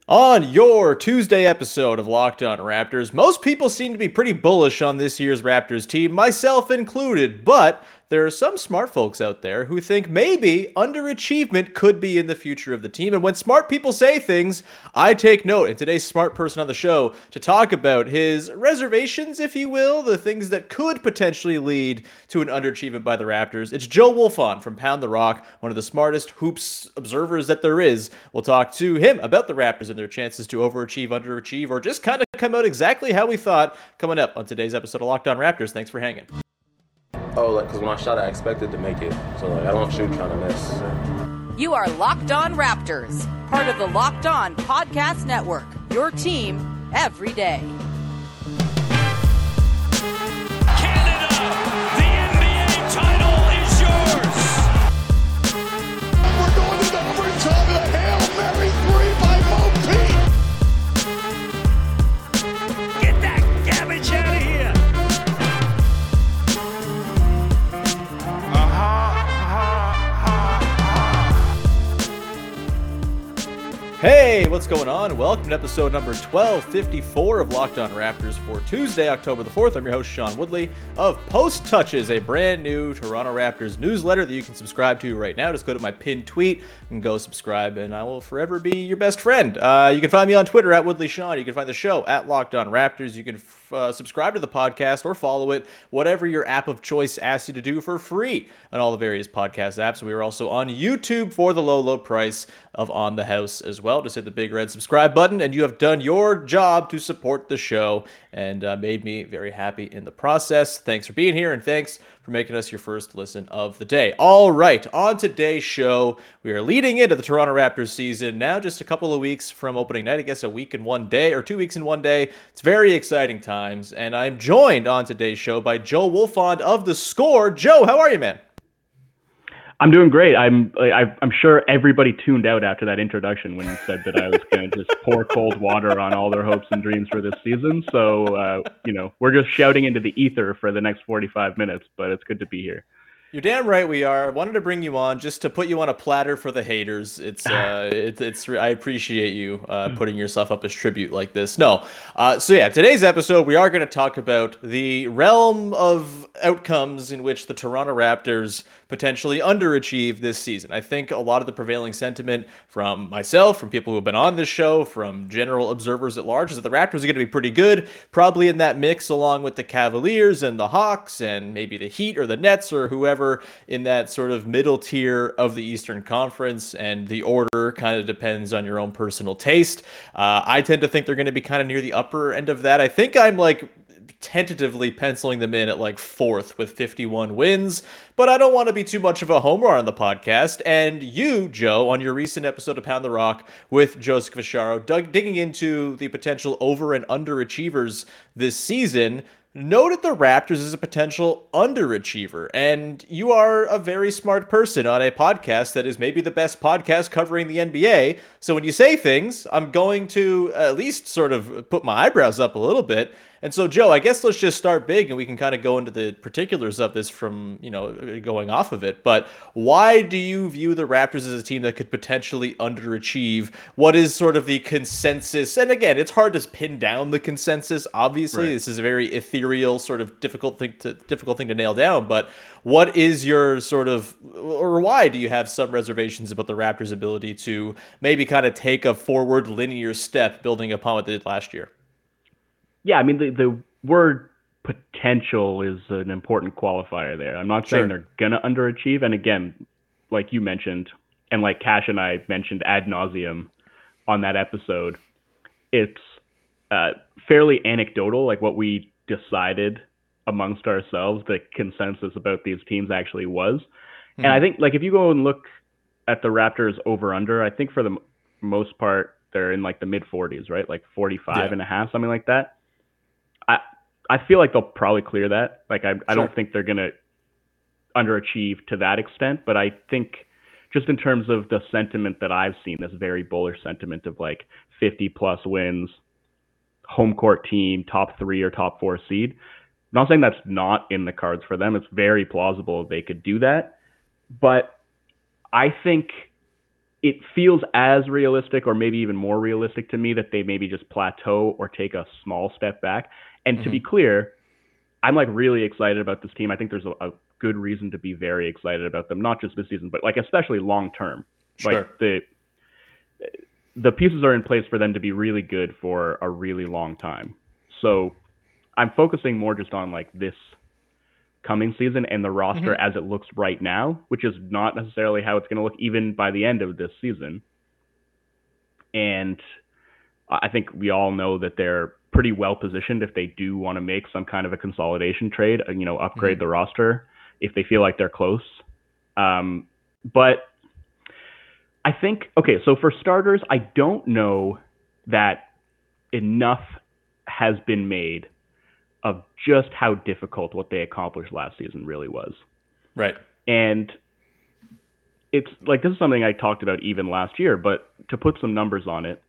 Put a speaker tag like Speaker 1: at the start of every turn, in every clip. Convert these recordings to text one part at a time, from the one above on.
Speaker 1: On your Tuesday episode of Locked On Raptors, most people seem to be pretty bullish on this year's Raptors team, myself included, but there are some smart folks out there who think maybe underachievement could be in the future of the team. And when smart people say things, I take note. And today's smart person on the show to talk about his reservations, if you will, the things that could potentially lead to an underachievement by the Raptors. It's Joe Wolfond from Pound the Rock, one of the smartest hoops observers that there is. We'll talk to him about the Raptors and their chances to overachieve, underachieve, or just kind of come out exactly how we thought coming up on today's episode of Locked On Raptors. Thanks for hanging.
Speaker 2: Oh, because when I shot, I expected to make it. So, I don't shoot trying to miss.
Speaker 3: You are Locked On Raptors, part of the Locked On Podcast Network, your team every day.
Speaker 4: Canada, the NBA title is yours.
Speaker 5: We're going to the overtime of the Hail Mary 3 by Mo Pete.
Speaker 4: Get that garbage out of here.
Speaker 1: Hey, what's going on? Welcome to episode number 1254 of Locked On Raptors for Tuesday, October the 4th. I'm your host, Sean Woodley of Post Touches, a brand new Toronto Raptors newsletter that you can subscribe to right now. Just go to my pinned tweet and go subscribe, and I will forever be your best friend. You can find me on Twitter at WoodleySean. You can find the show at Locked On Raptors. You can subscribe to the podcast or follow it, whatever your app of choice asks you to do for free on all the various podcast apps. We are also on YouTube for the low price of On the House as well. Just hit the big red subscribe button and you have done your job to support the show and made me very happy in the process. Thanks for being here and thanks for making us your first listen of the day. All right, on today's show, we are leading into the Toronto Raptors season now, just a couple of weeks from opening night. I guess a week and 1 day or 2 weeks in 1 day. It's very exciting times, and I'm joined on today's show by Joe Wolfond of The Score. Joe, how are you, man?
Speaker 6: I'm doing great. I'm sure everybody tuned out after that introduction when you said that I was going to just pour cold water on all their hopes and dreams for this season. So, we're just shouting into the ether for the next 45 minutes, but it's good to be here.
Speaker 1: You're damn right we are. I wanted to bring you on just to put you on a platter for the haters. I appreciate you putting yourself up as tribute like this. Today's episode, we are going to talk about the realm of outcomes in which the Toronto Raptors potentially underachieve this season. I think a lot of the prevailing sentiment from myself, from people who have been on this show, from general observers at large, is that the Raptors are going to be pretty good, probably in that mix along with the Cavaliers and the Hawks and maybe the Heat or the Nets or whoever in that sort of middle tier of the Eastern Conference, and the order kind of depends on your own personal taste. I tend to think they're going to be kind of near the upper end of that. I think I'm tentatively penciling them in at fourth with 51 wins, but I don't want to be too much of a homer on the podcast. And you, Joe, on your recent episode of Pound the Rock with Joseph Fischaro, digging into the potential over and underachievers this season, noted the Raptors as a potential underachiever. And you are a very smart person on a podcast that is maybe the best podcast covering the NBA. So when you say things, I'm going to at least sort of put my eyebrows up a little bit. And so, Joe, I guess let's just start big and we can kind of go into the particulars of this from, going off of it. But why do you view the Raptors as a team that could potentially underachieve? What is sort of the consensus? And again, it's hard to pin down the consensus. Obviously, This is a very ethereal, sort of difficult thing to nail down. But what is your or why do you have some reservations about the Raptors' ability to maybe kind of take a forward linear step building upon what they did last year?
Speaker 6: Yeah, I mean, the word potential is an important qualifier there. I'm not saying they're going to underachieve. And again, like you mentioned, and like Cash and I mentioned ad nauseum on that episode, it's fairly anecdotal, like what we decided amongst ourselves, the consensus about these teams actually was. And I think, if you go and look at the Raptors over-under, I think for the most part, they're in the mid-40s, right? 45 and a half, something like that. I feel like they'll probably clear that. I don't think they're going to underachieve to that extent, but I think just in terms of the sentiment that I've seen, this very bullish sentiment of 50 plus wins, home court team, top 3 or top 4 seed. I'm not saying that's not in the cards for them. It's very plausible they could do that. But I think it feels as realistic or maybe even more realistic to me that they maybe just plateau or take a small step back. And to be clear, I'm like really excited about this team. I think there's a good reason to be very excited about them, not just this season, but like especially long term.
Speaker 1: Sure.
Speaker 6: Like the pieces are in place for them to be really good for a really long time. So I'm focusing more just on like this coming season and the roster as it looks right now, which is not necessarily how it's going to look even by the end of this season. And I think we all know that they're pretty well positioned if they do want to make some kind of a consolidation trade, upgrade the roster if they feel like they're close. But I think, okay, so for starters, I don't know that enough has been made of just how difficult what they accomplished last season really was.
Speaker 1: Right.
Speaker 6: And it's like, this is something I talked about even last year, but to put some numbers on it,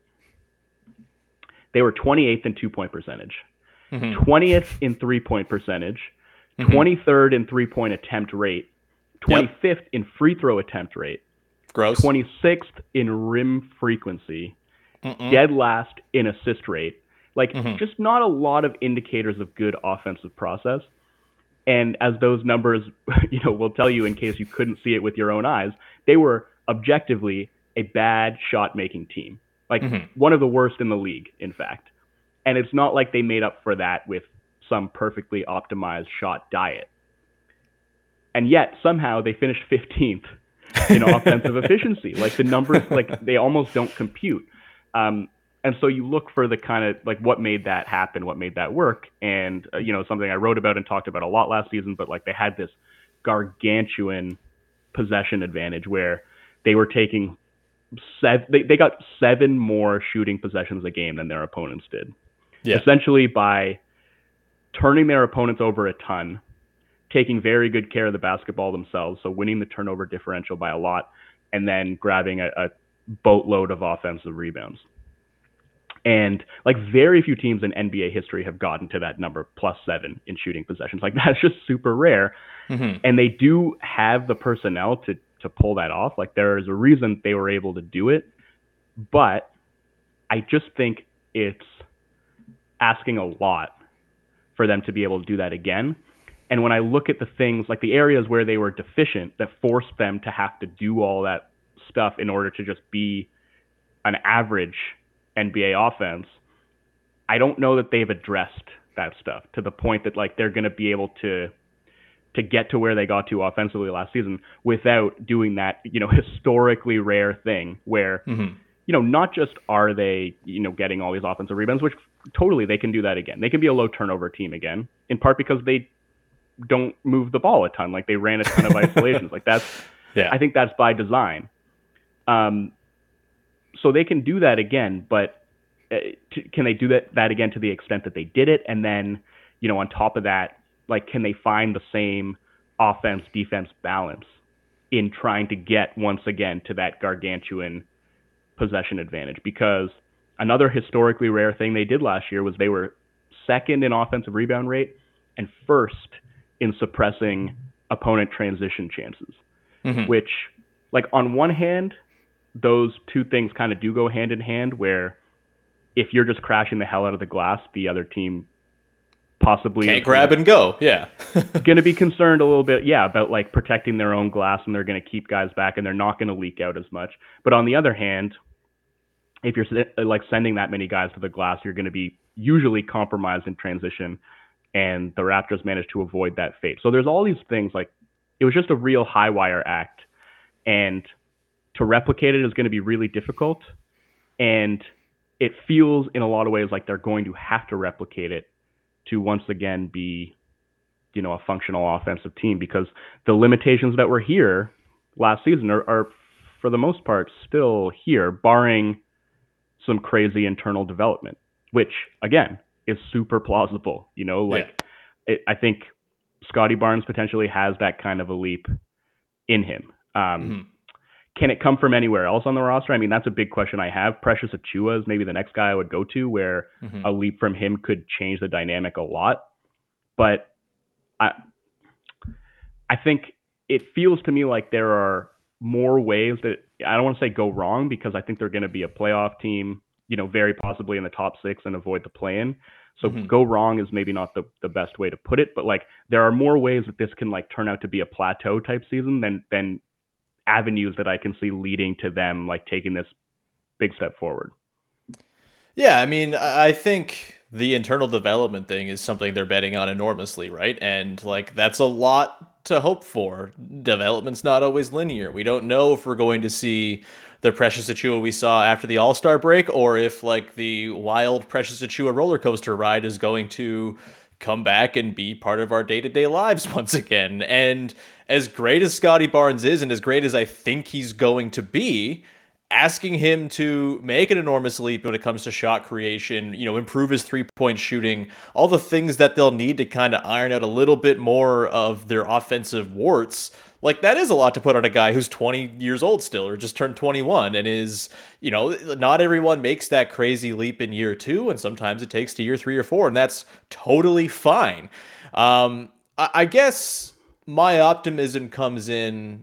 Speaker 6: they were 28th in 2-point percentage, 20th in 3-point percentage, 23rd in 3-point attempt rate, 25th in free throw attempt rate,
Speaker 1: Gross.
Speaker 6: 26th in rim frequency, dead last in assist rate. Like, just not a lot of indicators of good offensive process. And as those numbers, will tell you in case you couldn't see it with your own eyes, they were objectively a bad shot-making team. Like, one of the worst in the league, in fact. And it's not like they made up for that with some perfectly optimized shot diet. And yet, somehow, they finished 15th in offensive efficiency. Like, the numbers, like, they almost don't compute. And so you look for the kind of, like, what made that happen, what made that work. And, something I wrote about and talked about a lot last season, but, like, they had this gargantuan possession advantage where they were taking they got 7 more shooting possessions a game than their opponents did. Yeah. Essentially by turning their opponents over a ton, taking very good care of the basketball themselves, so winning the turnover differential by a lot, and then grabbing a boatload of offensive rebounds. And like very few teams in NBA history have gotten to that number, +7 in shooting possessions. Like that's just super rare. And they do have the personnel to pull that off. Like there is a reason they were able to do it, but I just think it's asking a lot for them to be able to do that again. And when I look at the things, like the areas where they were deficient that forced them to have to do all that stuff in order to just be an average NBA offense, I don't know that they've addressed that stuff to the point that like they're going to be able to get to where they got to offensively last season without doing that, historically rare thing where, not just are they, getting all these offensive rebounds, which totally they can do that again. They can be a low turnover team again, in part because they don't move the ball a ton. Like they ran a ton of isolations. Like that's, I think that's by design. So they can do that again, but can they do that again to the extent that they did it? And then, on top of that, like, can they find the same offense-defense balance in trying to get, once again, to that gargantuan possession advantage? Because another historically rare thing they did last year was they were second in offensive rebound rate and first in suppressing opponent transition chances, which, like, on one hand, those two things kind of do go hand in hand, where if you're just crashing the hell out of the glass, the other team possibly
Speaker 1: can't grab and go. Yeah.
Speaker 6: Going to be concerned a little bit, about like protecting their own glass, and they're going to keep guys back and they're not going to leak out as much. But on the other hand, if you're like sending that many guys to the glass, you're going to be usually compromised in transition, and the Raptors managed to avoid that fate. So there's all these things, like it was just a real high wire act, and to replicate it is going to be really difficult. And it feels in a lot of ways like they're going to have to replicate it to once again be, a functional offensive team, because the limitations that were here last season are for the most part still here, barring some crazy internal development, which again is super plausible. I think Scotty Barnes potentially has that kind of a leap in him. Can it come from anywhere else on the roster? I mean, that's a big question I have. Precious Achiuwa is maybe the next guy I would go to, where a leap from him could change the dynamic a lot. But I think it feels to me like there are more ways that I don't want to say go wrong, because I think they're going to be a playoff team, very possibly in the top 6 and avoid the play-in. So go wrong is maybe not the best way to put it, but like there are more ways that this can like turn out to be a plateau type season than avenues that I can see leading to them like taking this big step forward.
Speaker 1: Yeah, I mean, I think the internal development thing is something they're betting on enormously, right? And like that's a lot to hope for. Development's not always linear. We don't know if we're going to see the Precious Achiuwa we saw after the All-Star break, or if like the wild Precious Achiuwa roller coaster ride is going to come back and be part of our day-to-day lives once again. And as great as Scottie Barnes is, and as great as I think he's going to be, asking him to make an enormous leap when it comes to shot creation, improve his three-point shooting, all the things that they'll need to kind of iron out a little bit more of their offensive warts, like that is a lot to put on a guy who's 20 years old still, or just turned 21, and is, not everyone makes that crazy leap in year 2, and sometimes it takes to year 3 or 4, and that's totally fine. I guess my optimism comes in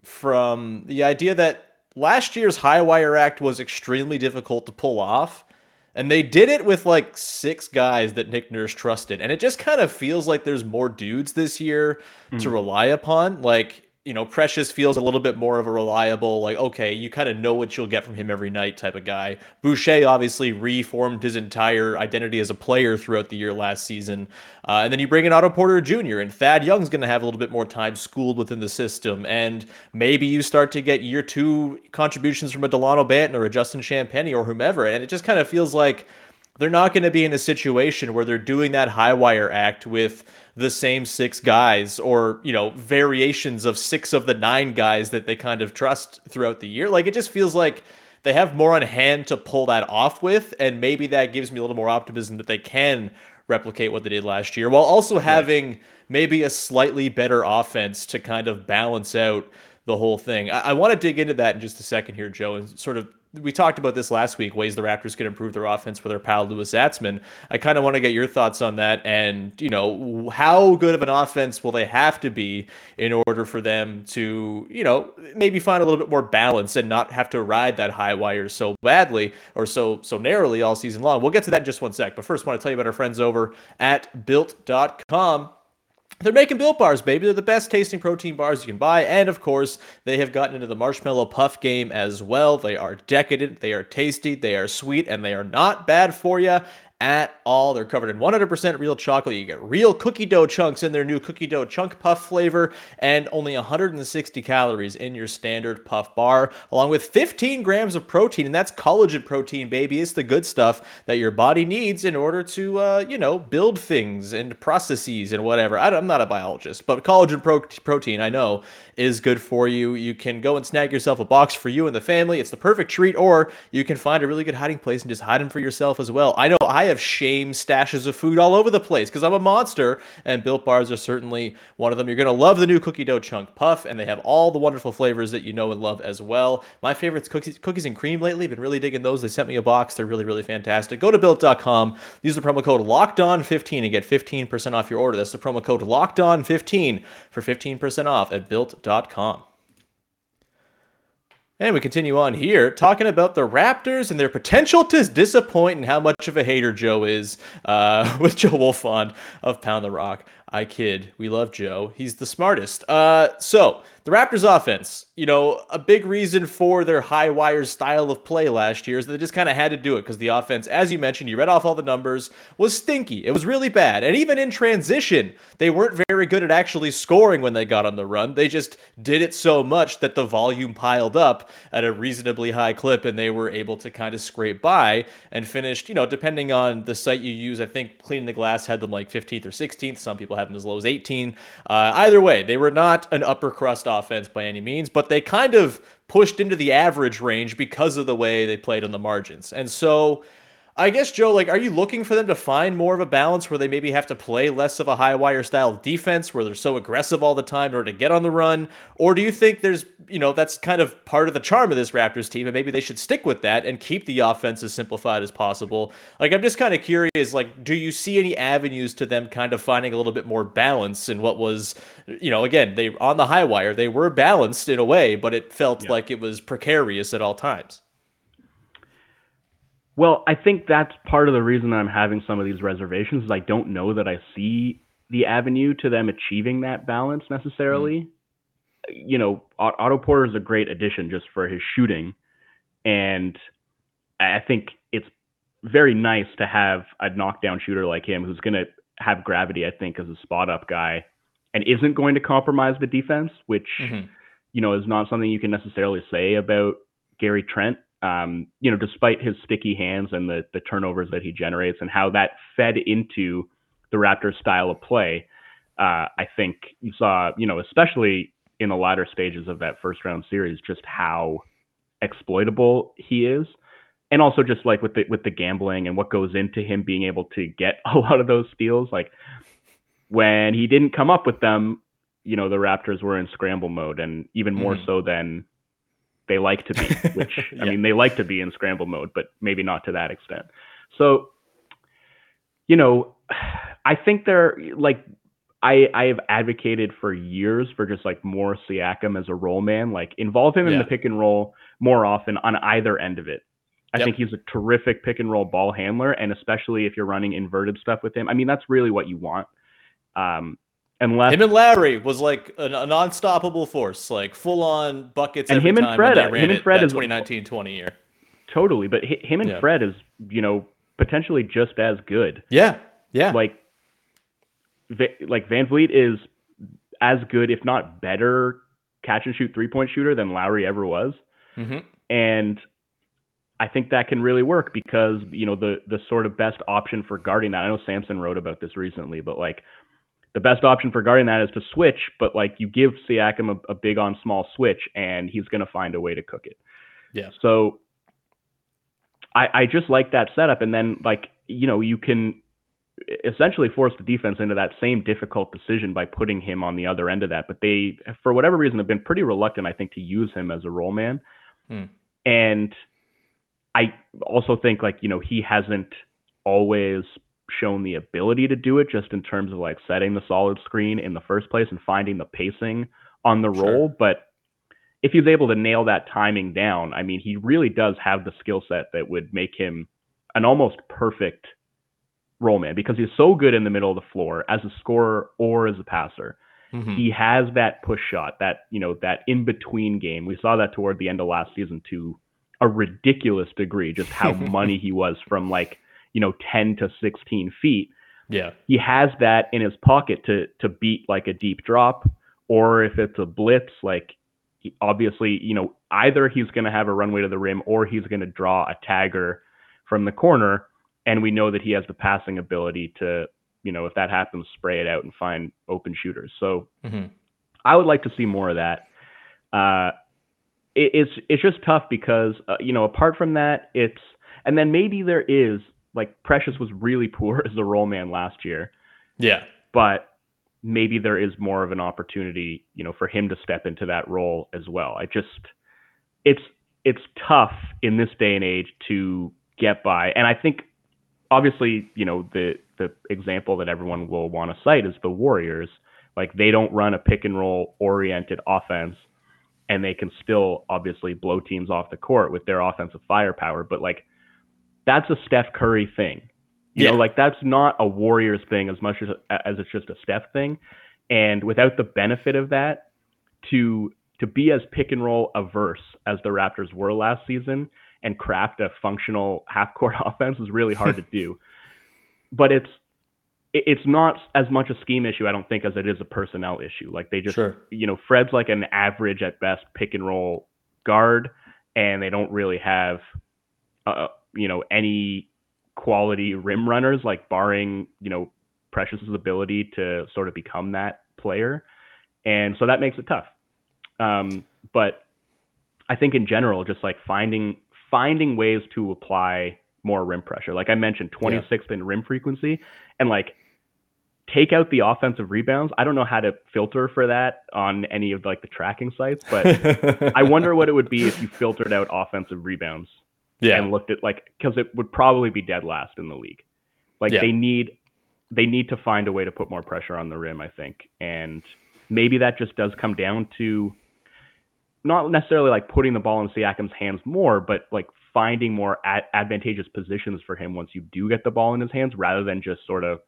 Speaker 1: from the idea that last year's high wire act was extremely difficult to pull off, and they did it with like 6 guys that Nick Nurse trusted. And it just kind of feels like there's more dudes this year to rely upon. Like, Precious feels a little bit more of a reliable, like, okay, you kind of know what you'll get from him every night type of guy. Boucher obviously reformed his entire identity as a player throughout the year last season. And then you bring in Otto Porter Jr., and Thad Young's going to have a little bit more time schooled within the system. And maybe you start to get year 2 contributions from a Delano Banton or a Justin Champagnie or whomever. And it just kind of feels like they're not going to be in a situation where they're doing that high wire act with the same 6 guys, or, variations of 6 of the 9 guys that they kind of trust throughout the year. Like, it just feels like they have more on hand to pull that off with. And maybe that gives me a little more optimism that they can replicate what they did last year, while also having maybe a slightly better offense to kind of balance out the whole thing. I want to dig into that in just a second here, Joe, and sort of, we talked about this last week, ways the Raptors could improve their offense with their pal Louis Zatzman. I kind of want to get your thoughts on that, and how good of an offense will they have to be in order for them to maybe find a little bit more balance and not have to ride that high wire so badly or so narrowly all season long. We'll get to that in just one sec, but first I want to tell you about our friends over at Built.com. They're making Built Bars, baby. They're the best tasting protein bars you can buy. And, of course, they have gotten into the marshmallow puff game as well. They are decadent, they are tasty, they are sweet, and they are not bad for you at all. They're covered in 100% real chocolate. You get real cookie dough chunks in their new cookie dough chunk puff flavor, and only 160 calories in your standard puff bar, along with 15 grams of protein. And that's collagen protein, baby. It's the good stuff that your body needs in order to, build things and processes and whatever. I'm not a biologist, but collagen protein, I know, is good for you. You can go and snag yourself a box for you and the family. It's the perfect treat, or you can find a really good hiding place and just hide them for yourself as well. I know I have shame stashes of food all over the place because I'm a monster, and Built Bars are certainly one of them. You're going to love the new cookie dough chunk puff, and they have all the wonderful flavors that you know and love as well. My favorite's cookies and cream lately. Been really digging those. They sent me a box. They're really, really fantastic. Go to Built.com. Use the promo code LOCKEDON15 and get 15% off your order. That's the promo code LOCKEDON15 for 15% off at Built.com. And we continue on here, talking about the Raptors and their potential to disappoint, and how much of a hater Joe is with Joe Wolfond of Pound the Rock. I kid. We love Joe. He's the smartest. So the Raptors offense, a big reason for their high wire style of play last year is that they just kind of had to do it because the offense, as you mentioned, you read off all the numbers, was stinky. It was really bad. And even in transition, they weren't very good at actually scoring when they got on the run. They just did it so much that the volume piled up at a reasonably high clip, and they were able to kind of scrape by and finished, depending on the site you use, I think Cleaning the Glass had them like 15th or 16th. Some people have them as low as 18. Either way, they were not an upper crust offense by any means, but they kind of pushed into the average range because of the way they played on the margins. And so I guess, Joe, like, are you looking for them to find more of a balance where they maybe have to play less of a high wire style defense where they're so aggressive all the time in order to get on the run? Or do you think there's, that's kind of part of the charm of this Raptors team and maybe they should stick with that and keep the offense as simplified as possible? Like, I'm just kind of curious, like, do you see any avenues to them kind of finding a little bit more balance in what was, again, they on the high wire, they were balanced in a way, but it felt like it was precarious at all times.
Speaker 6: Well, I think that's part of the reason I'm having some of these reservations is I don't know that I see the avenue to them achieving that balance necessarily. Otto Porter is a great addition just for his shooting. And I think it's very nice to have a knockdown shooter like him who's going to have gravity, I think, as a spot up guy and isn't going to compromise the defense, which, is not something you can necessarily say about Gary Trent. Despite his sticky hands and the turnovers that he generates and how that fed into the Raptors style of play, I think you saw, especially in the latter stages of that first round series, just how exploitable he is. And also just like with the gambling and what goes into him being able to get a lot of those steals, like when he didn't come up with them, the Raptors were in scramble mode, and even more so than they like to be, which, I mean, they like to be in scramble mode, but maybe not to that extent. So, I think they're like, I have advocated for years for just like more Siakam as a role man, like involve him in the pick and roll more often on either end of it. I think he's a terrific pick and roll ball handler. And especially if you're running inverted stuff with him, I mean, that's really what you want. Unless
Speaker 1: him and Larry was like an unstoppable force, like full on buckets.
Speaker 6: And
Speaker 1: every
Speaker 6: him and
Speaker 1: time
Speaker 6: Fred,
Speaker 1: him and Fred
Speaker 6: is
Speaker 1: 2019-20 year.
Speaker 6: Totally. But him and Fred is, potentially just as good.
Speaker 1: Yeah. Yeah.
Speaker 6: Like Van Vliet is as good, if not better, catch and shoot 3-point shooter than Lowry ever was. And I think that can really work because, the sort of best option for guarding that, I know Samson wrote about this recently, but like the best option for guarding that is to switch, but like you give Siakam a big on small switch and he's going to find a way to cook it.
Speaker 1: Yeah.
Speaker 6: So I just like that setup. And then like, you can essentially force the defense into that same difficult decision by putting him on the other end of that. But they, for whatever reason, have been pretty reluctant, I think, to use him as a role man. And I also think like, he hasn't always shown the ability to do it just in terms of like setting the solid screen in the first place and finding the pacing on the roll. But if he's able to nail that timing down, I mean, he really does have the skill set that would make him an almost perfect role man because he's so good in the middle of the floor as a scorer or as a passer. He has that push shot, that, that in between game. We saw that toward the end of last season to a ridiculous degree, just how money he was from like, 10 to 16 feet.
Speaker 1: Yeah.
Speaker 6: He has that in his pocket to beat like a deep drop, or if it's a blitz, like obviously, either he's going to have a runway to the rim or he's going to draw a tagger from the corner. And we know that he has the passing ability to, if that happens, spray it out and find open shooters. So I would like to see more of that. It's just tough because, apart from that, and then maybe there is, like Precious was really poor as a role man last year.
Speaker 1: Yeah.
Speaker 6: But maybe there is more of an opportunity, for him to step into that role as well. It's tough in this day and age to get by. And I think obviously, the example that everyone will want to cite is the Warriors. Like they don't run a pick and roll oriented offense and they can still obviously blow teams off the court with their offensive firepower. But like, that's a Steph Curry thing. You know, like that's not a Warriors thing as much as it's just a Steph thing. And without the benefit of that, to be as pick and roll averse as the Raptors were last season and craft a functional half court offense is really hard to do. But it's not as much a scheme issue, I don't think, as it is a personnel issue. Like they just, Fred's like an average at best pick and roll guard, and they don't really have, any quality rim runners, like barring, Precious's ability to sort of become that player. And so that makes it tough. But I think in general, just like finding ways to apply more rim pressure. Like I mentioned, 26th in rim frequency, and like take out the offensive rebounds. I don't know how to filter for that on any of like the tracking sites, but I wonder what it would be if you filtered out offensive rebounds and looked at like, because it would probably be dead last in the league. Like they need to find a way to put more pressure on the rim, I think. And maybe that just does come down to not necessarily like putting the ball in Siakam's hands more, but like finding more advantageous positions for him once you do get the ball in his hands, rather than just sort of,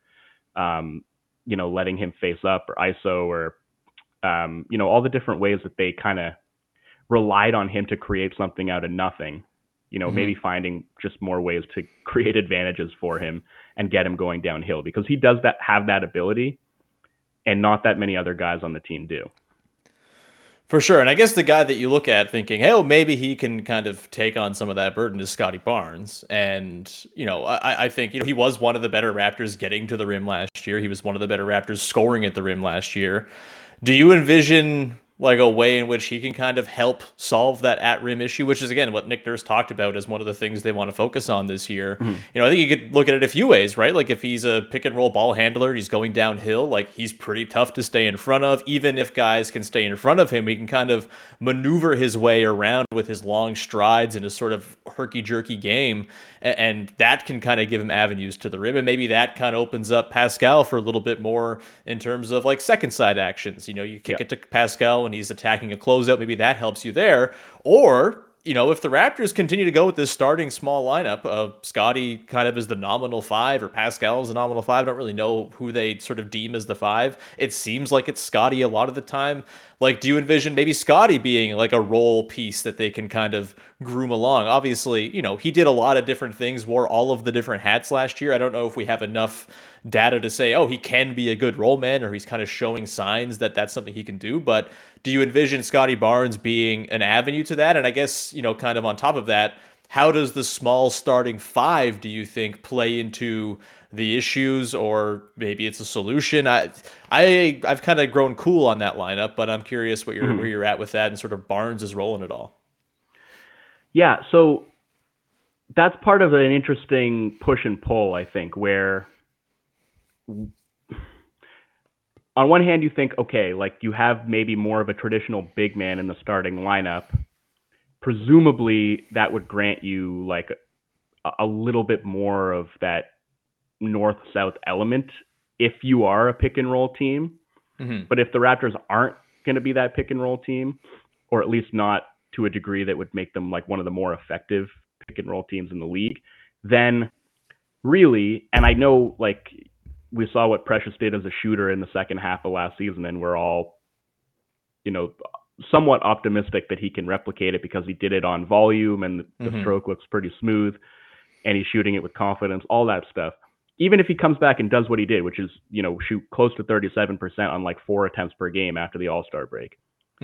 Speaker 6: letting him face up or ISO or, all the different ways that they kind of relied on him to create something out of nothing. Maybe finding just more ways to create advantages for him and get him going downhill, because he does have that ability, and not that many other guys on the team do.
Speaker 1: For sure. And I guess the guy that you look at thinking, hey, well, maybe he can kind of take on some of that burden is Scotty Barnes. And, I think, he was one of the better Raptors getting to the rim last year. He was one of the better Raptors scoring at the rim last year. Do you envision like a way in which he can kind of help solve that at-rim issue, which is, again, what Nick Nurse talked about as one of the things they want to focus on this year. I think you could look at it a few ways, right? Like if he's a pick-and-roll ball handler, he's going downhill, like he's pretty tough to stay in front of. Even if guys can stay in front of him, he can kind of maneuver his way around with his long strides and his sort of herky-jerky game, and that can kind of give him avenues to the rim, and maybe that kind of opens up Pascal for a little bit more in terms of like second side actions. You kick it to Pascal when he's attacking a closeout, maybe that helps you there. Or, if the Raptors continue to go with this starting small lineup of Scotty kind of as the nominal 5 or Pascal as the nominal 5, I don't really know who they sort of deem as the 5. It seems like it's Scotty a lot of the time. Like, do you envision maybe Scotty being like a role piece that they can kind of groom along? Obviously, he did a lot of different things, wore all of the different hats last year. I don't know if we have enough data to say, oh, he can be a good role man, or he's kind of showing signs that that's something he can do. But do you envision Scotty Barnes being an avenue to that? And I guess, kind of on top of that, how does the small starting 5, do you think, play into the issues, or maybe it's a solution? I've kind of grown cool on that lineup, but I'm curious where you're at with that and sort of Barnes' role in it all.
Speaker 6: Yeah, so that's part of an interesting push and pull, I think, where on one hand you think, okay, like you have maybe more of a traditional big man in the starting lineup. Presumably that would grant you like a little bit more of that north-south element if you are a pick and roll team. But if the Raptors aren't going to be that pick and roll team, or at least not to a degree that would make them like one of the more effective pick and roll teams in the league, then really, and I know like we saw what Precious did as a shooter in the second half of last season, and we're all, somewhat optimistic that he can replicate it because he did it on volume and the stroke looks pretty smooth and he's shooting it with confidence, all that stuff. Even if he comes back and does what he did, which is, shoot close to 37% on like 4 attempts per game after the All-Star break.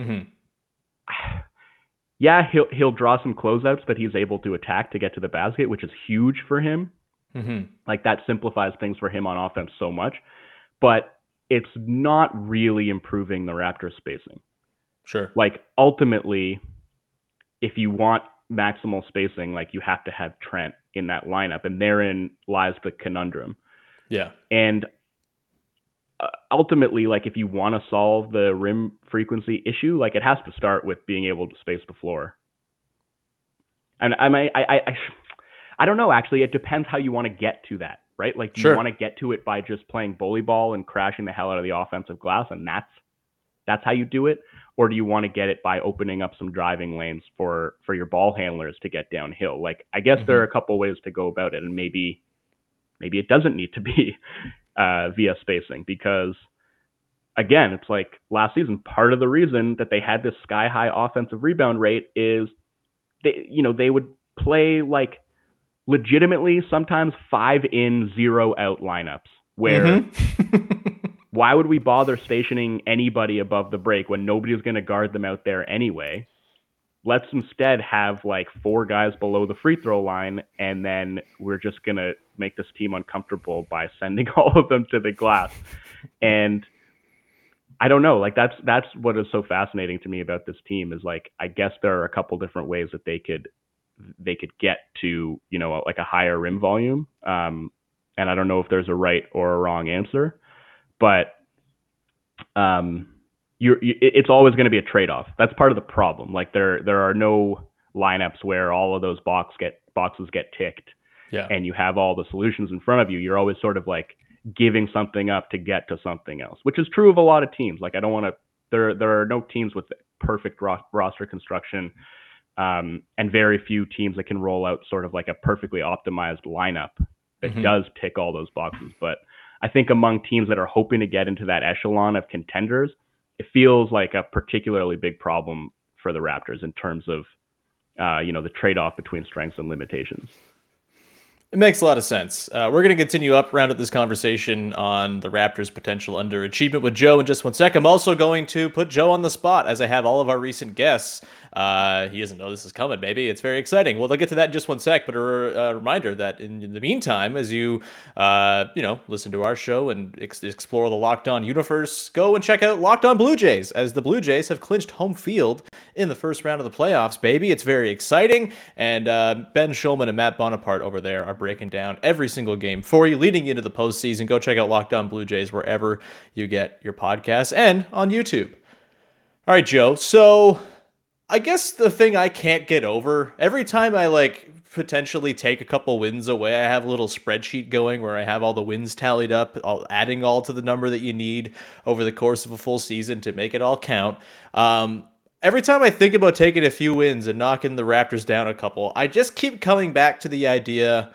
Speaker 6: Yeah, he'll draw some closeouts that he's able to attack to get to the basket, which is huge for him. Like that simplifies things for him on offense so much, but it's not really improving the Raptors spacing.
Speaker 1: Sure.
Speaker 6: Like ultimately, if you want maximal spacing, like you have to have Trent in that lineup, and therein lies the conundrum.
Speaker 1: Yeah.
Speaker 6: And ultimately, like if you want to solve the rim frequency issue, like it has to start with being able to space the floor. And I don't know, actually, it depends how you want to get to that, right? Like, do you want to get to it by just playing bully ball and crashing the hell out of the offensive glass, and that's how you do it? Or do you want to get it by opening up some driving lanes for your ball handlers to get downhill? Like, I guess there are a couple ways to go about it, and maybe it doesn't need to be via spacing, because again, it's like last season, part of the reason that they had this sky high offensive rebound rate is they would play like legitimately sometimes 5 in 0 out lineups where why would we bother stationing anybody above the break when nobody's going to guard them out there anyway? Let's instead have like 4 guys below the free throw line, and then we're just going to make this team uncomfortable by sending all of them to the glass. And I don't know, like that's what is so fascinating to me about this team is like, I guess there are a couple different ways that they could they could get to, like a higher rim volume. And I don't know if there's a right or a wrong answer, but it's always going to be a trade-off. That's part of the problem. Like there are no lineups where all of those boxes get ticked, and you have all the solutions in front of you. You're always sort of like giving something up to get to something else, which is true of a lot of teams. Like I don't want to. There are no teams with perfect roster construction, and very few teams that can roll out sort of like a perfectly optimized lineup that does tick all those boxes. But I think among teams that are hoping to get into that echelon of contenders, it feels like a particularly big problem for the Raptors in terms of, the trade-off between strengths and limitations.
Speaker 1: It makes a lot of sense. We're going to continue up round of this conversation on the Raptors' potential underachievement with Joe in just one sec. I'm also going to put Joe on the spot as I have all of our recent guests. He doesn't know this is coming, maybe. It's very exciting. Well, they'll get to that in just one sec, but a reminder that in the meantime, as you, listen to our show and explore the Locked On universe, go and check out Locked On Blue Jays, as the Blue Jays have clinched home field in the first round of the playoffs, baby. It's very exciting, and Ben Schulman and Matt Bonaparte over there are breaking down every single game for you, leading you into the postseason. Go check out Locked On Blue Jays wherever you get your podcasts and on YouTube. All right, Joe. So I guess the thing I can't get over, every time I potentially take a couple wins away, I have a little spreadsheet going where I have all the wins tallied up, adding all to the number that you need over the course of a full season to make it all count. Every time I think about taking a few wins and knocking the Raptors down a couple, I just keep coming back to the idea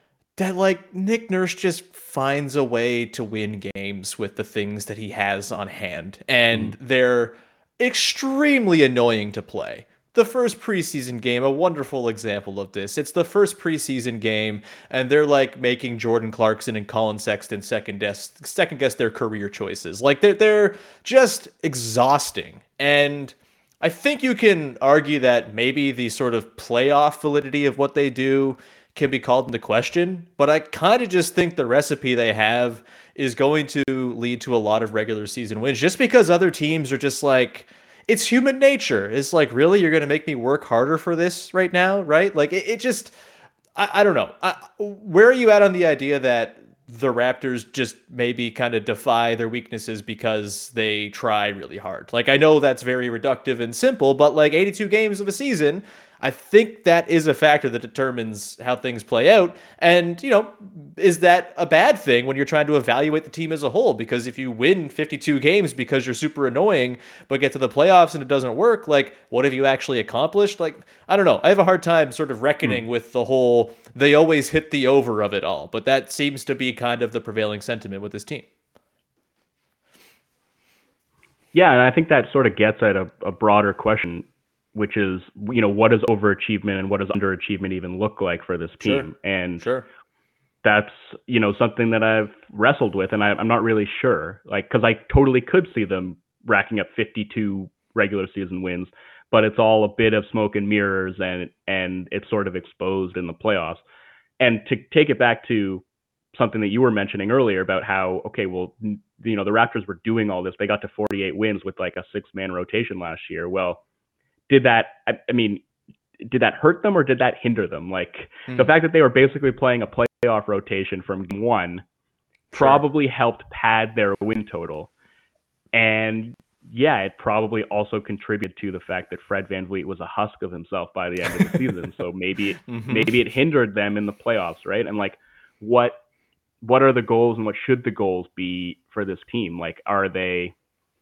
Speaker 1: that Nick Nurse just finds a way to win games with the things that he has on hand, and they're extremely annoying to play. The first preseason game, a wonderful example of this. It's the first preseason game, and they're making Jordan Clarkson and Colin Sexton second guess their career choices. They're just exhausting. And I think you can argue that maybe the sort of playoff validity of what they do can be called into question, but I kind of just think the recipe they have is going to lead to a lot of regular season wins, just because other teams are just it's human nature. It's really, you're going to make me work harder for this right now, right? I don't know. Where are you at on the idea that the Raptors just maybe kind of defy their weaknesses because they try really hard? I know that's very reductive and simple, but 82 games of a season, I think that is a factor that determines how things play out. And, is that a bad thing when you're trying to evaluate the team as a whole? Because if you win 52 games because you're super annoying, but get to the playoffs and it doesn't work, what have you actually accomplished? I don't know. I have a hard time sort of reckoning with the whole, they always hit the over of it all. But that seems to be kind of the prevailing sentiment with this team.
Speaker 6: Yeah, and I think that sort of gets at a broader question, which is, what does overachievement and what does underachievement even look like for this team?
Speaker 1: Sure.
Speaker 6: And
Speaker 1: sure.
Speaker 6: That's, something that I've wrestled with, and I'm not really sure, because I totally could see them racking up 52 regular season wins, but it's all a bit of smoke and mirrors, and it's sort of exposed in the playoffs. And to take it back to something that you were mentioning earlier about how, okay, well, the Raptors were doing all this. They got to 48 wins with a 6-man rotation last year. Well, did that hurt them or did that hinder them? The fact that they were basically playing a playoff rotation from game one probably helped pad their win total. And yeah, it probably also contributed to the fact that Fred VanVleet was a husk of himself by the end of the season. So maybe it hindered them in the playoffs, right? And what are the goals and what should the goals be for this team? Are they,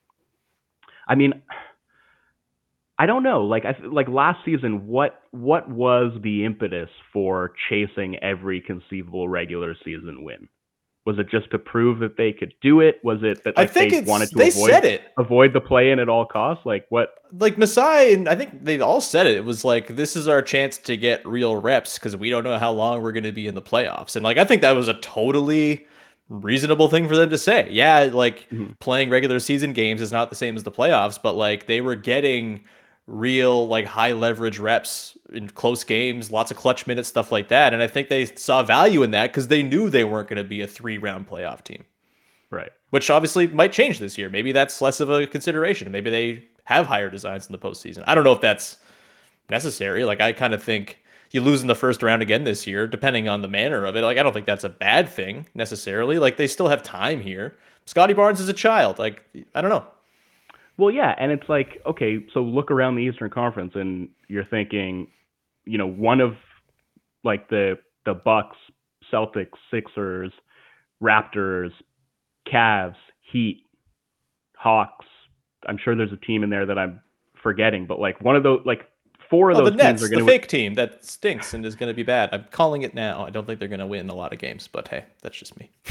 Speaker 6: I don't know. Last season, what was the impetus for chasing every conceivable regular season win? Was it just to prove that they could do it? Was it that they wanted to avoid the play-in at all costs? What?
Speaker 1: Masai, and I think they all said it. It was this is our chance to get real reps because we don't know how long we're going to be in the playoffs. And I think that was a totally reasonable thing for them to say. Yeah, playing regular season games is not the same as the playoffs, but they were getting real high leverage reps in close games, lots of clutch minutes, stuff like that. And I think they saw value in that because they knew they weren't going to be a 3-round playoff team.
Speaker 6: Right.
Speaker 1: Which obviously might change this year. Maybe that's less of a consideration. Maybe they have higher designs in the postseason. I don't know if that's necessary. I kind of think you lose in the first round again this year, depending on the manner of it. Like, I don't think that's a bad thing necessarily. Like, they still have time here. Scotty Barnes is a child. Like, I don't know.
Speaker 6: Well, yeah, and it's like, okay, so look around the Eastern Conference, and you're thinking, one of like the Bucks, Celtics, Sixers, Raptors, Cavs, Heat, Hawks. I'm sure there's a team in there that I'm forgetting, but like one of those, like four of those
Speaker 1: the Nets,
Speaker 6: teams are going to
Speaker 1: the fake team that stinks and is going to be bad. I'm calling it now. I don't think they're going to win a lot of games, but hey, that's just me.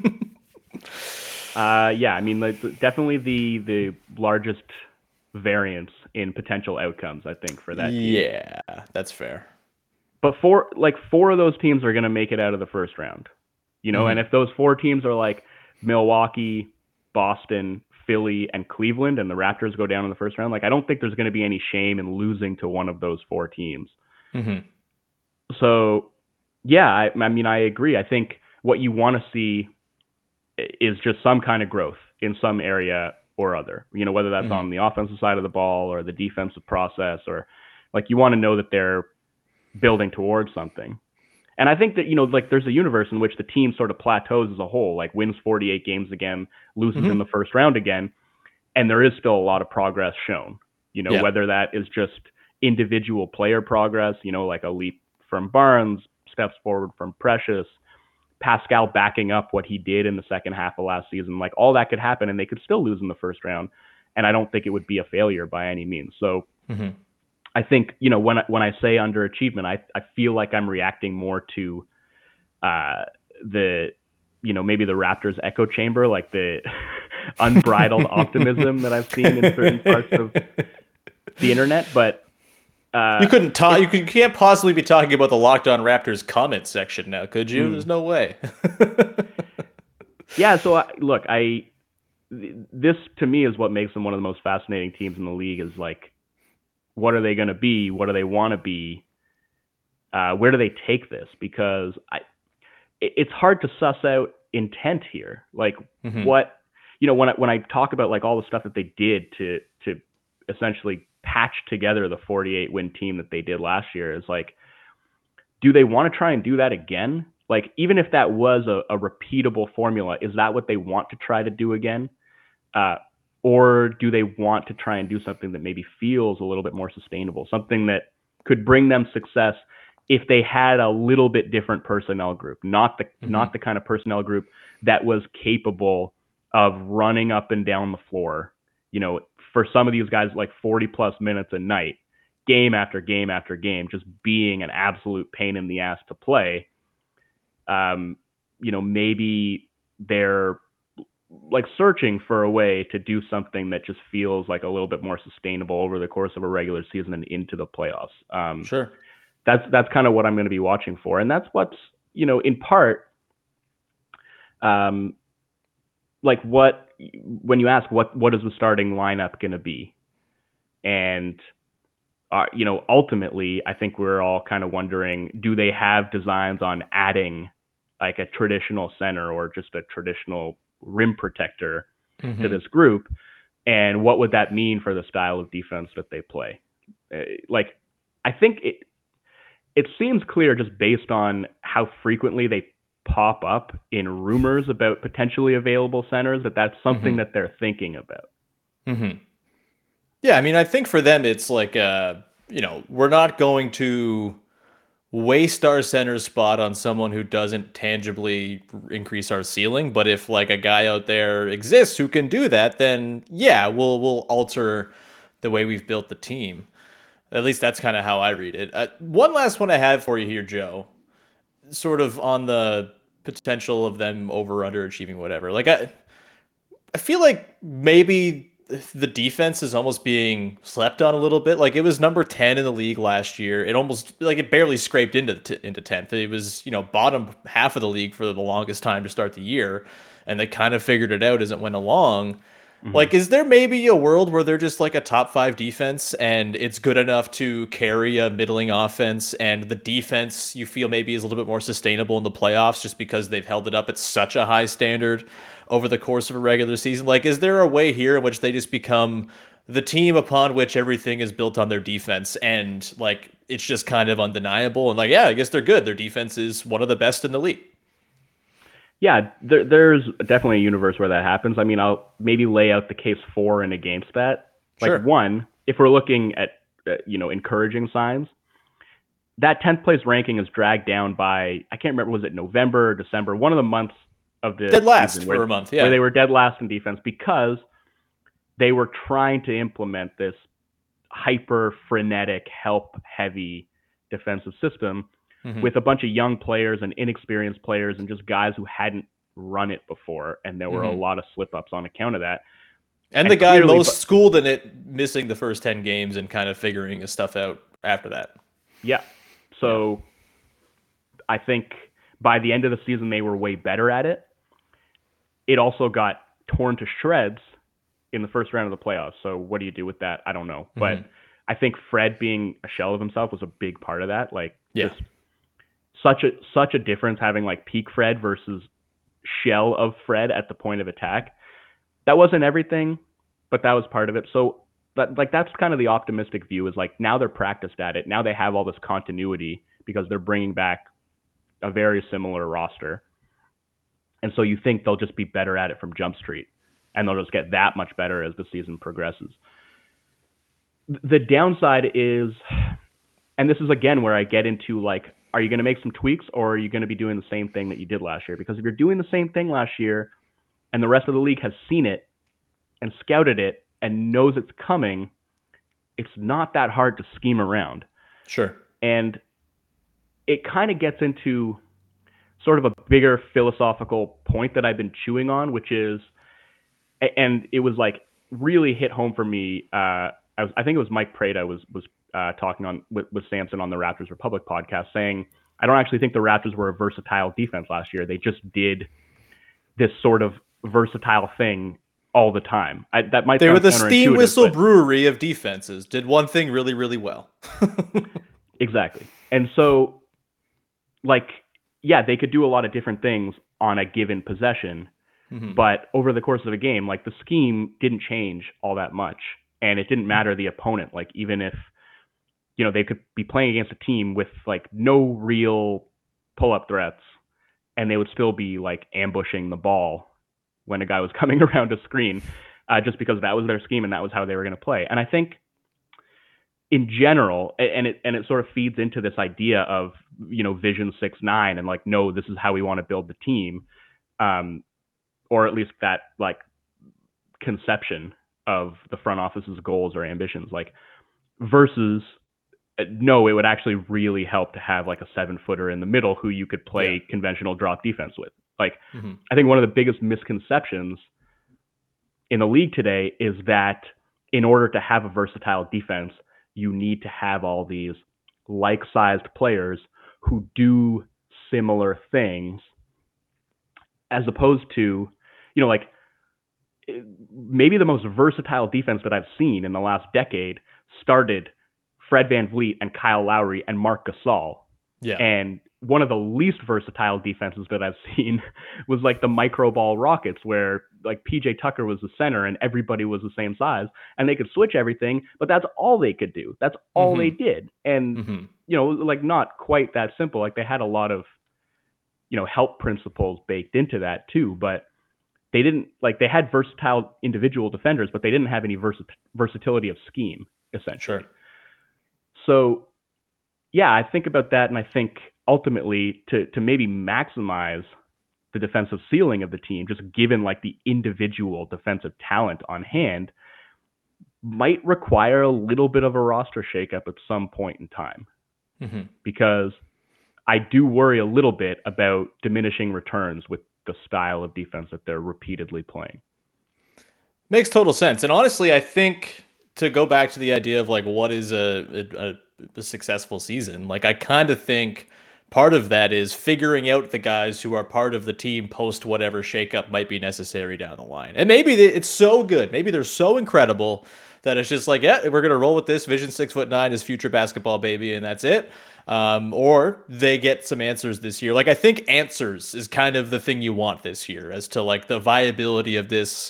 Speaker 6: Yeah, I mean, like, definitely the largest variance in potential outcomes, I think, for that team.
Speaker 1: Yeah, that's fair.
Speaker 6: But four of those teams are going to make it out of the first round, and if those four teams are like Milwaukee, Boston, Philly, and Cleveland, and the Raptors go down in the first round, like, I don't think there's going to be any shame in losing to one of those four teams.
Speaker 1: Mm-hmm.
Speaker 6: So, yeah, I mean, I agree. I think what you want to see is just some kind of growth in some area or other, whether that's on the offensive side of the ball or the defensive process, or like, you want to know that they're building towards something. And I think that, like, there's a universe in which the team sort of plateaus as a whole, like wins 48 games again, loses in the first round again. And there is still a lot of progress shown, whether that is just individual player progress, like a leap from Barnes, steps forward from Precious, Pascal backing up what he did in the second half of last season. Like, all that could happen and they could still lose in the first round. And I don't think it would be a failure by any means. So I think, when I say underachievement, I feel like I'm reacting more to maybe the Raptors echo chamber, like the unbridled optimism that I've seen in certain parts of the internet. But
Speaker 1: you couldn't talk. You can't possibly be talking about the Locked On Raptors comment section now, could you? There's no way.
Speaker 6: Yeah. So this to me is what makes them one of the most fascinating teams in the league. Is like, what are they going to be? What do they want to be? Where do they take this? Because it's hard to suss out intent here. Like, what, when I talk about like all the stuff that they did to essentially patch together the 48 win team that they did last year, is like, do they want to try and do that again? Like, even if that was a repeatable formula, is that what they want to try to do again? Or do they want to try and do something that maybe feels a little bit more sustainable, something that could bring them success if they had a little bit different personnel group, not the kind of personnel group that was capable of running up and down the floor, for some of these guys, like 40 plus minutes a night, game after game after game, just being an absolute pain in the ass to play. Maybe they're like searching for a way to do something that just feels like a little bit more sustainable over the course of a regular season and into the playoffs.
Speaker 1: Sure.
Speaker 6: That's kind of what I'm going to be watching for. And that's what's, in part, like when you ask what is the starting lineup going to be? And, ultimately, I think we're all kind of wondering, do they have designs on adding like a traditional center or just a traditional rim protector to this group? And what would that mean for the style of defense that they play? I think it seems clear just based on how frequently they pop up in rumors about potentially available centers that that's something that they're thinking about.
Speaker 1: Yeah, I mean, I think for them, it's like, we're not going to waste our center spot on someone who doesn't tangibly increase our ceiling. But if like a guy out there exists who can do that, then yeah, we'll alter the way we've built the team. At least that's kind of how I read it. One last one I have for you here, Joe, sort of on the potential of them over underachieving, whatever. Like I feel like maybe the defense is almost being slept on a little bit. Like, it was number 10 in the league last year. It almost, like, it barely scraped into 10th. It was, bottom half of the league for the longest time to start the year. And they kind of figured it out as it went along. Like, is there maybe a world where they're just like a top 5 defense and it's good enough to carry a middling offense, and the defense you feel maybe is a little bit more sustainable in the playoffs just because they've held it up at such a high standard over the course of a regular season? Like, is there a way here in which they just become the team upon which everything is built on their defense, and like it's just kind of undeniable. And like, yeah, I guess they're good. Their defense is one of the best in the league.
Speaker 6: Yeah, there's definitely a universe where that happens. I mean, I'll maybe lay out the case for in a game stat. Like
Speaker 1: Sure.
Speaker 6: one, if we're looking at encouraging signs, that 10th place ranking is dragged down by, I can't remember, was it November or December, one of the months of the
Speaker 1: Dead last
Speaker 6: season
Speaker 1: for a month, yeah.
Speaker 6: where they were dead last in defense because they were trying to implement this hyper frenetic, help heavy defensive system with a bunch of young players and inexperienced players and just guys who hadn't run it before. And there were a lot of slip ups on account of that.
Speaker 1: And the guy most schooled in it missing the first 10 games and kind of figuring his stuff out after that.
Speaker 6: Yeah. So I think by the end of the season, they were way better at it. It also got torn to shreds in the first round of the playoffs. So what do you do with that? I don't know. But I think Fred being a shell of himself was a big part of that. Like, just such a difference having like peak Fred versus shell of Fred at the point of attack. That wasn't everything, but that was part of it. So that's kind of the optimistic view, is like now they're practiced at it. Now they have all this continuity because they're bringing back a very similar roster. And so you think they'll just be better at it from Jump Street, and they'll just get that much better as the season progresses. The downside is, and this is again where I get into like, are you going to make some tweaks, or are you going to be doing the same thing that you did last year? Because if you're doing the same thing last year and the rest of the league has seen it and scouted it and knows it's coming, it's not that hard to scheme around.
Speaker 1: Sure.
Speaker 6: And it kind of gets into sort of a bigger philosophical point that I've been chewing on, which is, and it was like really hit home for me. I think it was Mike Prada was talking on with Samson on the Raptors Republic podcast, saying, I don't actually think the Raptors were a versatile defense last year. They just did this sort of versatile thing all the time. They
Speaker 1: were the steam whistle brewery of defenses. Did one thing really, really well.
Speaker 6: Exactly. And so, like, yeah, they could do a lot of different things on a given possession, but over the course of a game, like, the scheme didn't change all that much, and it didn't matter the opponent. Like, even if, they could be playing against a team with like no real pull-up threats, and they would still be like ambushing the ball when a guy was coming around a screen, just because that was their scheme and that was how they were going to play. And I think in general, and it sort of feeds into this idea of, Vision 6-9 and like, no, this is how we want to build the team. Or at least that like conception of the front office's goals or ambitions, like, versus no, it would actually really help to have like a 7-footer in the middle who you could play conventional drop defense with. Like, I think one of the biggest misconceptions in the league today is that in order to have a versatile defense, you need to have all these like-sized players who do similar things, as opposed to, like, maybe the most versatile defense that I've seen in the last decade started Fred VanVleet and Kyle Lowry and Marc Gasol.
Speaker 1: Yeah.
Speaker 6: And one of the least versatile defenses that I've seen was like the micro ball Rockets, where like PJ Tucker was the center and everybody was the same size and they could switch everything, but that's all they could do. That's all they did. And, like, not quite that simple. Like, they had a lot of, help principles baked into that too, but they didn't, like, they had versatile individual defenders, but they didn't have any versatility of scheme, essentially.
Speaker 1: Sure.
Speaker 6: So, yeah, I think about that, and I think ultimately to maybe maximize the defensive ceiling of the team, just given like the individual defensive talent on hand, might require a little bit of a roster shakeup at some point in time. Because I do worry a little bit about diminishing returns with the style of defense that they're repeatedly playing.
Speaker 1: Makes total sense. And honestly, I think, to go back to the idea of like, what is a successful season, like, I kind of think part of that is figuring out the guys who are part of the team post whatever shakeup might be necessary down the line. And maybe it's so good, maybe they're so incredible that it's just like, yeah, we're gonna roll with this. Vision 6'9" is future basketball, baby, and that's it. Or they get some answers this year. Like, I think answers is kind of the thing you want this year as to like the viability of this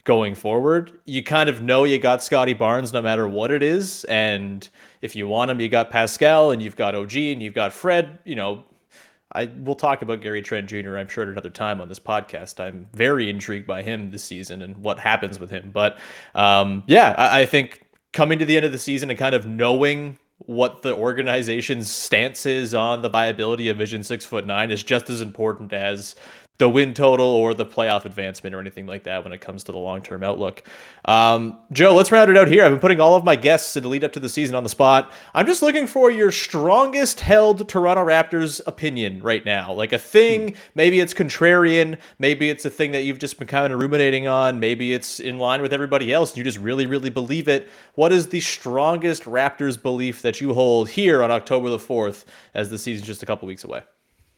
Speaker 1: going forward. You kind of know you got Scotty Barnes no matter what it is. And if you want him, you got Pascal and you've got OG and you've got Fred. We'll talk about Gary Trent Jr., I'm sure, at another time on this podcast. I'm very intrigued by him this season and what happens with him. But I think coming to the end of the season and kind of knowing what the organization's stance is on the viability of Vision 6'9" is just as important as the win total or the playoff advancement or anything like that when it comes to the long-term outlook. Joe, let's round it out here. I've been putting all of my guests in the lead up to the season on the spot. I'm just looking for your strongest held Toronto Raptors opinion right now. Like a thing, maybe it's contrarian, maybe it's a thing that you've just been kind of ruminating on, maybe it's in line with everybody else and you just really, really believe it. What is the strongest Raptors belief that you hold here on October the 4th as the season's just a couple weeks away?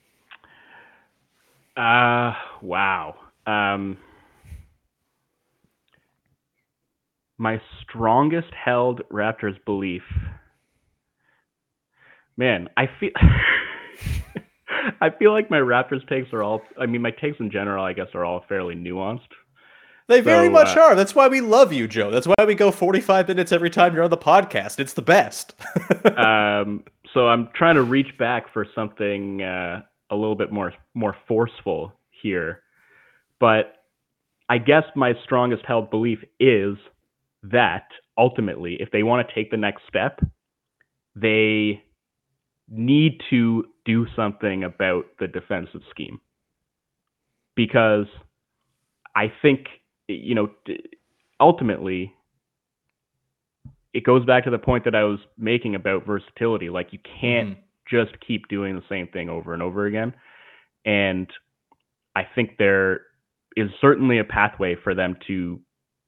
Speaker 6: Wow. My strongest held Raptors belief. Man, I feel I feel like my Raptors takes are all, my takes in general, I guess, are all fairly nuanced.
Speaker 1: They very much are. That's why we love you, Joe. That's why we go 45 minutes every time you're on the podcast. It's the best.
Speaker 6: So I'm trying to reach back for something a little bit more forceful here, but I guess my strongest held belief is that ultimately, if they want to take the next step, they need to do something about the defensive scheme, because I think, ultimately it goes back to the point that I was making about versatility. Like, you can't just keep doing the same thing over and over again. And I think there is certainly a pathway for them to,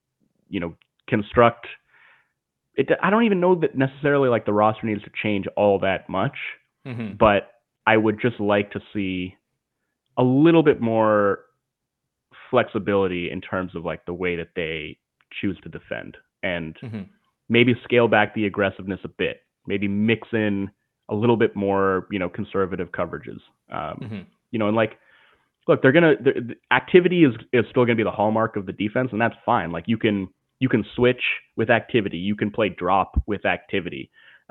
Speaker 6: construct it. I don't even know that necessarily like the roster needs to change all that much, but I would just like to see a little bit more flexibility in terms of like the way that they choose to defend, and maybe scale back the aggressiveness a bit, maybe mix in a little bit more, conservative coverages. And like, look, the activity is still going to be the hallmark of the defense, and that's fine. Like, you can switch with activity, you can play drop with activity.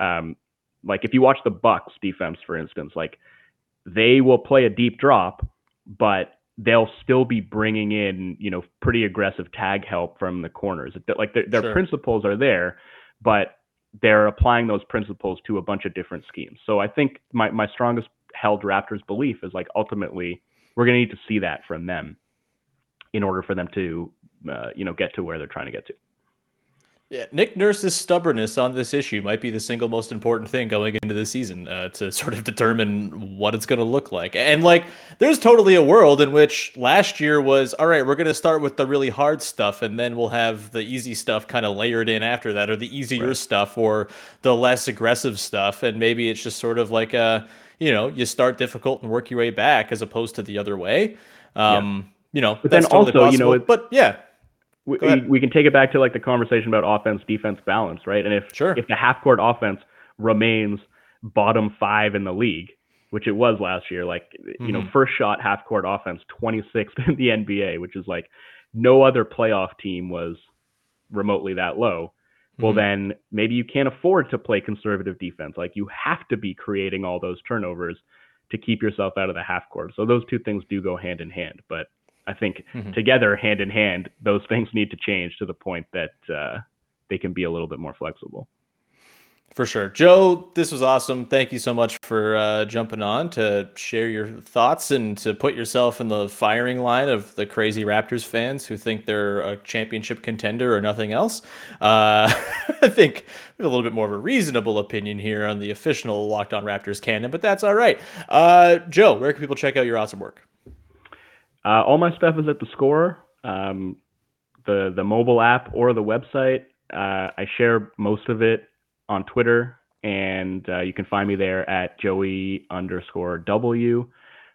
Speaker 6: Like, if you watch the Bucks defense, for instance, like, they will play a deep drop, but they'll still be bringing in, pretty aggressive tag help from the corners. Like, their principles are there, but they're applying those principles to a bunch of different schemes. So I think my strongest held Raptors belief is like, ultimately we're going to need to see that from them in order for them to, get to where they're trying to get to.
Speaker 1: Yeah, Nick Nurse's stubbornness on this issue might be the single most important thing going into the season to sort of determine what it's going to look like. And like, there's totally a world in which last year was, all right, we're going to start with the really hard stuff, and then we'll have the easy stuff kind of layered in after that, or the easier stuff, or the less aggressive stuff. And maybe it's just sort of like you start difficult and work your way back, as opposed to the other way.
Speaker 6: But
Speaker 1: that's
Speaker 6: then
Speaker 1: totally
Speaker 6: also,
Speaker 1: possible.
Speaker 6: We can take it back to like the conversation about offense-defense balance, right? And if the half-court offense remains bottom 5 in the league, which it was last year, like, first shot half-court offense, 26th in the NBA, which is like no other playoff team was remotely that low. Well, then maybe you can't afford to play conservative defense. Like, you have to be creating all those turnovers to keep yourself out of the half-court. So those two things do go hand in hand, but I think together, hand in hand, those things need to change to the point that they can be a little bit more flexible.
Speaker 1: For sure. Joe, this was awesome. Thank you so much for jumping on to share your thoughts and to put yourself in the firing line of the crazy Raptors fans who think they're a championship contender or nothing else. I think we have a little bit more of a reasonable opinion here on the official Locked On Raptors canon, but that's all right. Joe, where can people check out your awesome work?
Speaker 6: All my stuff is at The Score, the mobile app or the website. I share most of it on Twitter, and you can find me there at Joey_W.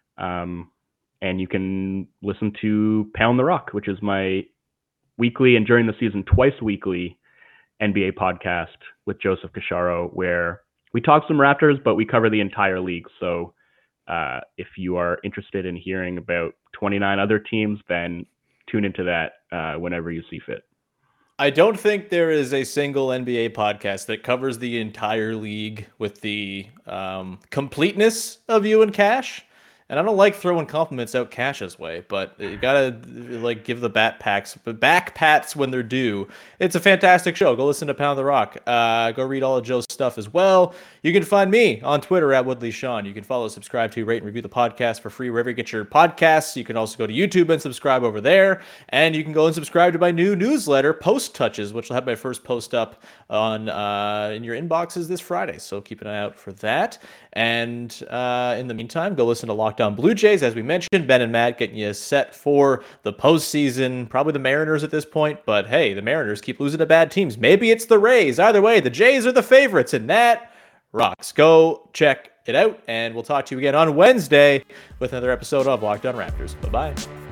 Speaker 6: And you can listen to Pound the Rock, which is my weekly and during the season twice weekly NBA podcast with Joseph Cacharo, where we talk some Raptors, but we cover the entire league. So if you are interested in hearing about 29 other teams, then tune into that whenever you see fit.
Speaker 1: I don't think there is a single NBA podcast that covers the entire league with the completeness of you and Cash. And I don't like throwing compliments out Cash's way, but you gotta like give the back pats when they're due. It's a fantastic show. Go listen to Pound the Rock. Go read all of Joe's stuff as well. You can find me on Twitter at Woodley Sean. You can follow, subscribe to, rate, and review the podcast for free wherever you get your podcasts. You can also go to YouTube and subscribe over there. And you can go and subscribe to my new newsletter, Post Touches, which will have my first post up on in your inboxes this Friday. So keep an eye out for that. And in the meantime, go listen to Locked On Blue Jays. As we mentioned, Ben and Matt getting you set for the postseason. Probably the Mariners at this point, but hey, the Mariners keep losing to bad teams. Maybe it's the Rays. Either way, the Jays are the favorites, and that rocks. Go check it out, and we'll talk to you again on Wednesday with another episode of Locked On Raptors. Bye-bye.